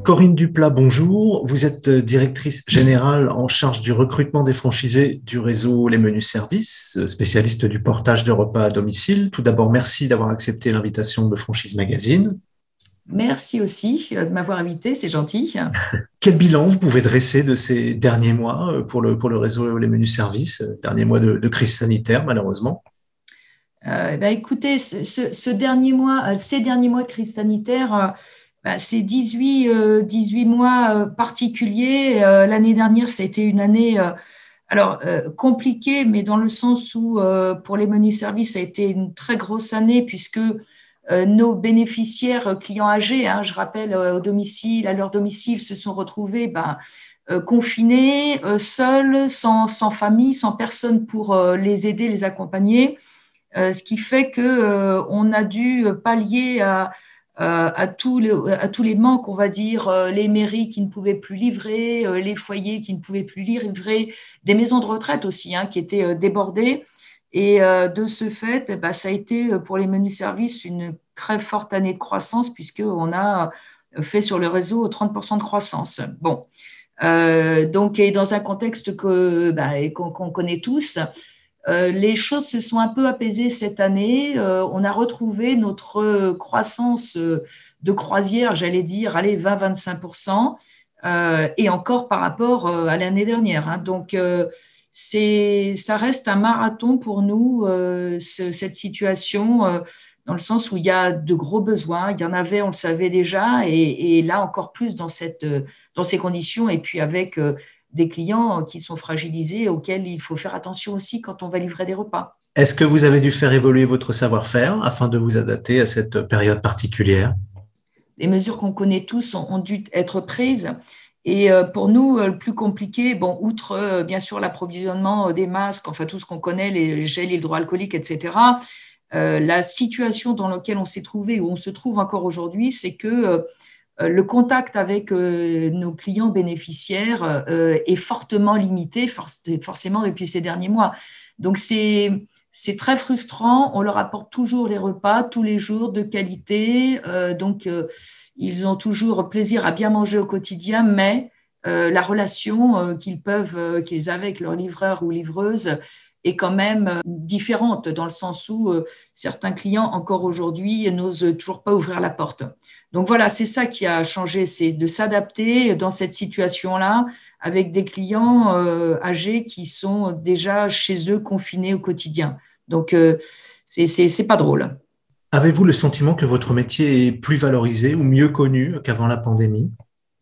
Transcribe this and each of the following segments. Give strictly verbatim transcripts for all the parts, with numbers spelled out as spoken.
Corinne Duplat, bonjour. Vous êtes directrice générale en charge du recrutement des franchisés du réseau Les Menus Services, spécialiste du portage de repas à domicile. Tout d'abord, merci d'avoir accepté l'invitation de Franchise Magazine. Merci aussi de m'avoir invité, c'est gentil. Quel bilan vous pouvez dresser de ces derniers mois pour le, pour le réseau Les Menus Services, derniers mois de, de crise sanitaire, malheureusement? Euh, ben, écoutez, ce, ce- ce dernier mois, euh, ces derniers mois de crise sanitaire, euh, ben, c'est dix-huit, euh, dix-huit mois euh, particuliers. Euh, l'année dernière, c'était une année euh, alors euh, compliquée, mais dans le sens où euh, pour les menus services, ça a été une très grosse année puisque euh, nos bénéficiaires euh, clients âgés, hein, je rappelle, euh, au domicile, à leur domicile, se sont retrouvés ben, euh, confinés, euh, seuls, sans, sans famille, sans personne pour euh, les aider, les accompagner. Euh, ce qui fait que euh, on a dû pallier à, à, à tous les, à tous les manques, on va dire, euh, les mairies qui ne pouvaient plus livrer, euh, les foyers qui ne pouvaient plus livrer, des maisons de retraite aussi hein, qui étaient euh, débordées. Et euh, de ce fait, eh ben, ça a été euh, pour les menus services une très forte année de croissance puisqu'on a fait sur le réseau trente pour cent de croissance. Bon, euh, donc, et dans un contexte que, bah, qu'on, qu'on connaît tous, euh, les choses se sont un peu apaisées cette année. Euh, on a retrouvé notre croissance euh, de croisière, j'allais dire, allez, vingt à vingt-cinq pour cent, euh, et encore par rapport euh, à l'année dernière. Hein. Donc, euh, c'est, ça reste un marathon pour nous, euh, ce- cette situation, euh, dans le sens où il y a de gros besoins. Il y en avait, on le savait déjà, et, et là encore plus dans cette, euh, dans ces conditions, et puis avec euh, des clients qui sont fragilisés, auxquels il faut faire attention aussi quand on va livrer des repas. Est-ce que vous avez dû faire évoluer votre savoir-faire afin de vous adapter à cette période particulière? Les mesures qu'on connaît tous ont, ont dû être prises. Et euh, pour nous, euh, le plus compliqué, bon, outre euh, bien sûr l'approvisionnement des masques, enfin tout ce qu'on connaît, les gels hydroalcooliques, et cetera, euh, la situation dans laquelle on s'est trouvé, où on se trouve encore aujourd'hui, c'est que euh, le contact avec euh, nos clients bénéficiaires euh, est fortement limité, forcément depuis ces derniers mois. Donc, c'est, c'est très frustrant. On leur apporte toujours les repas tous les jours de qualité. Euh, donc, euh, ils ont toujours plaisir à bien manger au quotidien, mais euh, la relation euh, qu'ils peuvent, euh, qu'ils avaient avec leur livreur ou livreuse est quand même euh, différente dans le sens où euh, certains clients, encore aujourd'hui, n'osent toujours pas ouvrir la porte. Donc voilà, c'est ça qui a changé, c'est de s'adapter dans cette situation-là avec des clients euh, âgés qui sont déjà chez eux confinés au quotidien. Donc euh, c'est c'est c'est pas drôle. Avez-vous le sentiment que votre métier est plus valorisé ou mieux connu qu'avant la pandémie?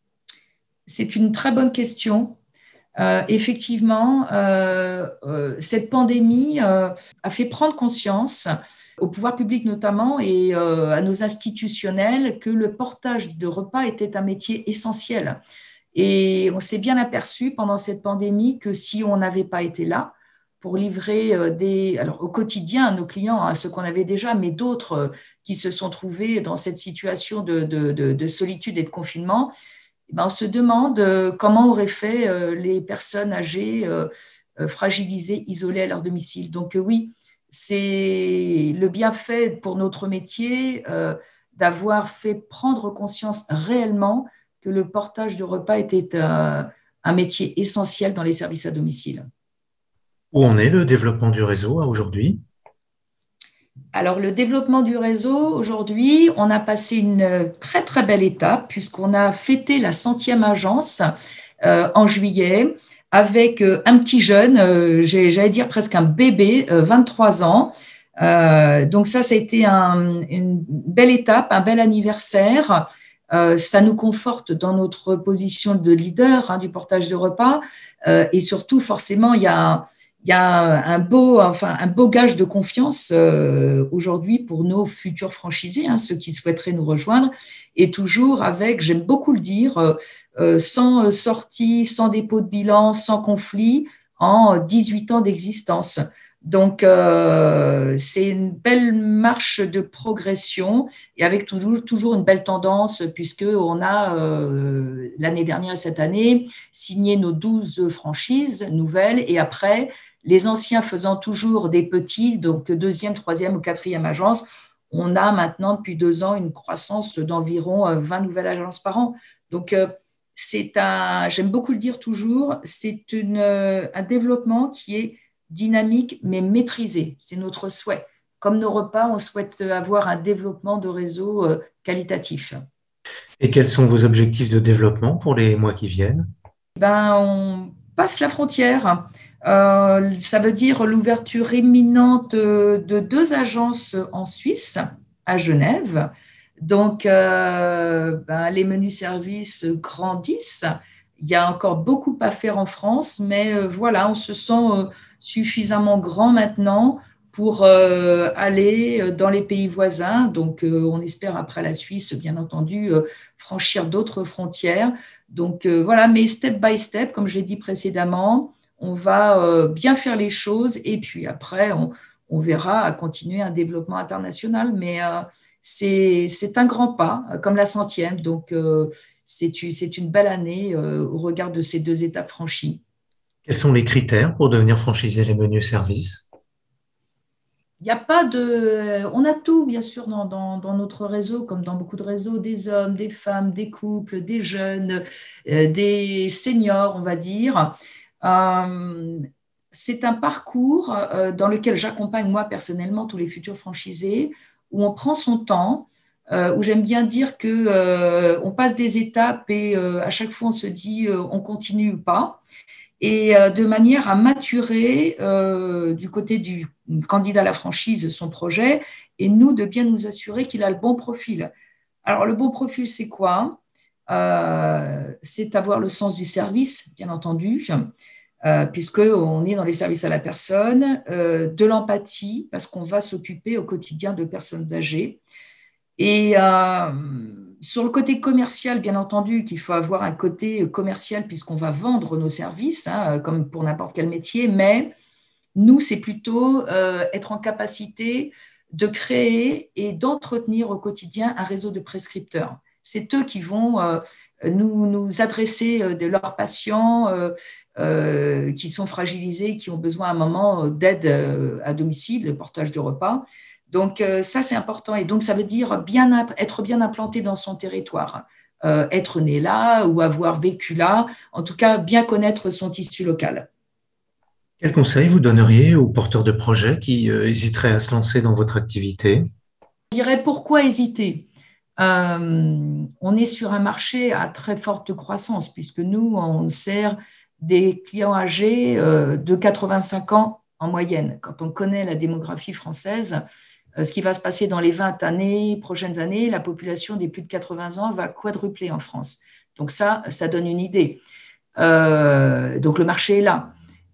C'est une très bonne question. Euh, effectivement, euh, euh, cette pandémie euh, a fait prendre conscience au pouvoir public notamment et euh, à nos institutionnels que le portage de repas était un métier essentiel. Et on s'est bien aperçu pendant cette pandémie que si on n'avait pas été là pour livrer euh, des, alors au quotidien à nos clients, à ceux qu'on avait déjà, mais d'autres euh, qui se sont trouvés dans cette situation de, de, de, de solitude et de confinement, eh ben, on se demande euh, comment auraient fait euh, les personnes âgées, euh, euh, fragilisées, isolées à leur domicile. Donc euh, oui, c'est le bienfait pour notre métier euh, d'avoir fait prendre conscience réellement que le portage de repas était euh, un métier essentiel dans les services à domicile. Où en est le développement du réseau à aujourd'hui? Alors, le développement du réseau, aujourd'hui, on a passé une très, très belle étape puisqu'on a fêté la centième agence euh, en juillet avec euh, un petit jeune, euh, j'allais dire presque un bébé, euh, vingt-trois ans. Euh, donc ça, ça a été un, une belle étape, un bel anniversaire. Euh, ça nous conforte dans notre position de leader hein, du portage de repas. Euh, et surtout, forcément, il y a il y a un beau, enfin, un beau gage de confiance euh, aujourd'hui pour nos futurs franchisés, hein, ceux qui souhaiteraient nous rejoindre, et toujours avec, j'aime beaucoup le dire, euh, euh, sans sortie, sans dépôt de bilan, sans conflit, en dix-huit ans d'existence. Donc, euh, c'est une belle marche de progression et avec toujours, toujours une belle tendance, puisqu'on a, euh, l'année dernière et cette année, signé nos douze franchises nouvelles et après, les anciens faisant toujours des petits, donc deuxième, troisième ou quatrième agence, on a maintenant depuis deux ans une croissance d'environ vingt nouvelles agences par an. Donc, c'est un, j'aime beaucoup le dire toujours, c'est une, un développement qui est dynamique mais maîtrisé. C'est notre souhait. Comme nos repas, on souhaite avoir un développement de réseau qualitatif. Et quels sont vos objectifs de développement pour les mois qui viennent? Ben, on passe la frontière. Euh, ça veut dire l'ouverture imminente de deux agences en Suisse, à Genève. Donc, euh, ben, les menus services grandissent. Il y a encore beaucoup à faire en France, mais euh, voilà, on se sent euh, suffisamment grand maintenant pour euh, aller dans les pays voisins. Donc, euh, on espère, après la Suisse, bien entendu, euh, franchir d'autres frontières. Donc, euh, voilà, mais step by step, comme je l'ai dit précédemment, on va euh, bien faire les choses et puis après, on, on verra à continuer un développement international. Mais euh, c'est, c'est un grand pas, comme la centième. Donc, euh, c'est, c'est une belle année euh, au regard de ces deux étapes franchies. Quels sont les critères pour devenir franchisé les menus services? Il n'y a pas de... On a tout, bien sûr, dans, dans, dans notre réseau, comme dans beaucoup de réseaux, des hommes, des femmes, des couples, des jeunes, euh, des seniors, on va dire. Euh, c'est un parcours euh, dans lequel j'accompagne, moi, personnellement, tous les futurs franchisés, où on prend son temps, euh, où j'aime bien dire que euh, on passe des étapes et euh, à chaque fois, on se dit euh, on continue ou pas et de manière à maturer euh, du côté du candidat à la franchise son projet et nous de bien nous assurer qu'il a le bon profil. Alors le bon profil, c'est quoi? euh, C'est avoir le sens du service, bien entendu, euh, puisqu'on est dans les services à la personne, euh, de l'empathie, parce qu'on va s'occuper au quotidien de personnes âgées. Et euh, sur le côté commercial, bien entendu, qu'il faut avoir un côté commercial puisqu'on va vendre nos services, hein, comme pour n'importe quel métier, mais nous, c'est plutôt euh, être en capacité de créer et d'entretenir au quotidien un réseau de prescripteurs. C'est eux qui vont euh, nous, nous adresser euh, de leurs patients euh, euh, qui sont fragilisés, qui ont besoin à un moment d'aide euh, à domicile, de portage de repas. Donc, euh, ça, c'est important. Et donc, ça veut dire bien, être bien implanté dans son territoire, euh, être né là ou avoir vécu là, en tout cas, bien connaître son tissu local. Quel conseil vous donneriez aux porteurs de projets qui euh, hésiteraient à se lancer dans votre activité? Je dirais pourquoi hésiter? Euh, on est sur un marché à très forte croissance puisque nous, on sert des clients âgés euh, de quatre-vingt-cinq ans en moyenne. Quand on connaît la démographie française, ce qui va se passer dans les vingt années, prochaines années, la population des plus de quatre-vingts ans va quadrupler en France. Donc ça, ça donne une idée. Euh, donc le marché est là.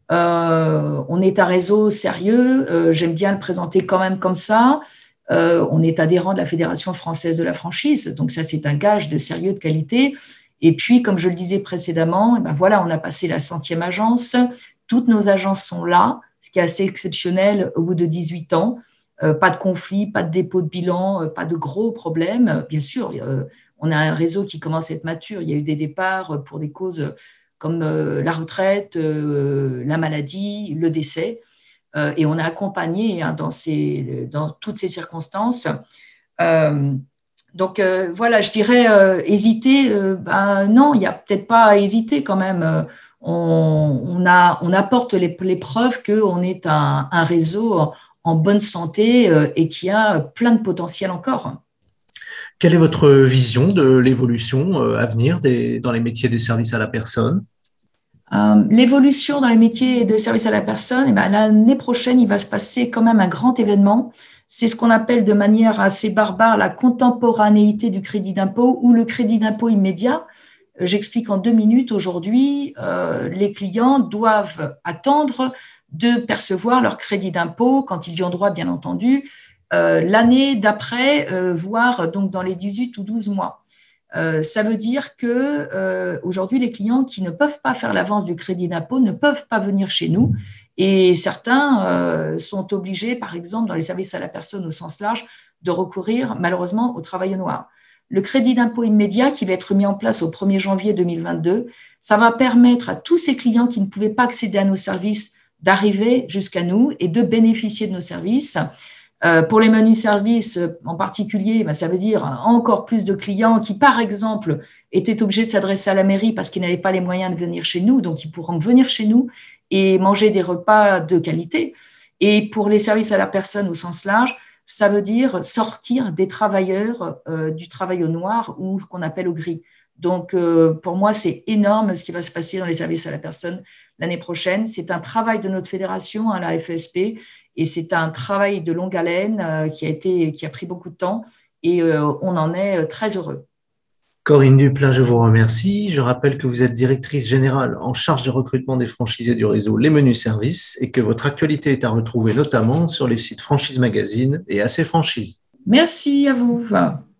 Euh, on est un réseau sérieux, euh, j'aime bien le présenter quand même comme ça. Euh, on est adhérent de la Fédération française de la franchise, donc ça c'est un gage de sérieux, de qualité. Et puis, comme je le disais précédemment, eh ben voilà, on a passé la centième agence, toutes nos agences sont là, ce qui est assez exceptionnel au bout de dix-huit ans. Euh, pas de conflit, pas de dépôt de bilan, euh, pas de gros problèmes. Bien sûr, euh, on a un réseau qui commence à être mature. Il y a eu des départs pour des causes comme euh, la retraite, euh, la maladie, le décès. Euh, et on a accompagné hein, dans, ces, dans toutes ces circonstances. Euh, donc euh, voilà, je dirais euh, hésiter. Euh, ben, non, il n'y a peut-être pas à hésiter quand même. On, on, a, on apporte les, les preuves qu'on est un, un réseau en bonne santé euh, et qui a plein de potentiel encore. Quelle est votre vision de l'évolution euh, à venir des, dans les métiers des services à la personne? Euh, l'évolution dans les métiers de service à la personne, eh ben, l'année prochaine, il va se passer quand même un grand événement. C'est ce qu'on appelle de manière assez barbare la contemporanéité du crédit d'impôt ou le crédit d'impôt immédiat. J'explique en deux minutes. Aujourd'hui, euh, les clients doivent attendre de percevoir leur crédit d'impôt, quand ils y ont droit, bien entendu, euh, l'année d'après, euh, voire donc dans les dix-huit ou douze mois. Euh, ça veut dire que euh, aujourd'hui, les clients qui ne peuvent pas faire l'avance du crédit d'impôt ne peuvent pas venir chez nous. Et certains euh, sont obligés, par exemple, dans les services à la personne au sens large, de recourir malheureusement au travail au noir. Le crédit d'impôt immédiat qui va être mis en place au premier janvier deux mille vingt-deux, ça va permettre à tous ces clients qui ne pouvaient pas accéder à nos services d'arriver jusqu'à nous et de bénéficier de nos services. Euh, pour les menus services en particulier, ben, ça veut dire encore plus de clients qui, par exemple, étaient obligés de s'adresser à la mairie parce qu'ils n'avaient pas les moyens de venir chez nous, donc ils pourront venir chez nous et manger des repas de qualité. Et pour les services à la personne au sens large, ça veut dire sortir des travailleurs euh, du travail au noir ou qu'on appelle au gris. Donc, euh, pour moi, c'est énorme ce qui va se passer dans les services à la personne l'année prochaine. C'est un travail de notre fédération, hein, la F E S P, et c'est un travail de longue haleine euh, qui a été, qui a pris beaucoup de temps, et euh, on en est très heureux. Corinne Duplain, je vous remercie. Je rappelle que vous êtes directrice générale en charge du recrutement des franchisés du réseau Les Menus Services et que votre actualité est à retrouver notamment sur les sites Franchise Magazine et A C Franchise. Merci à vous.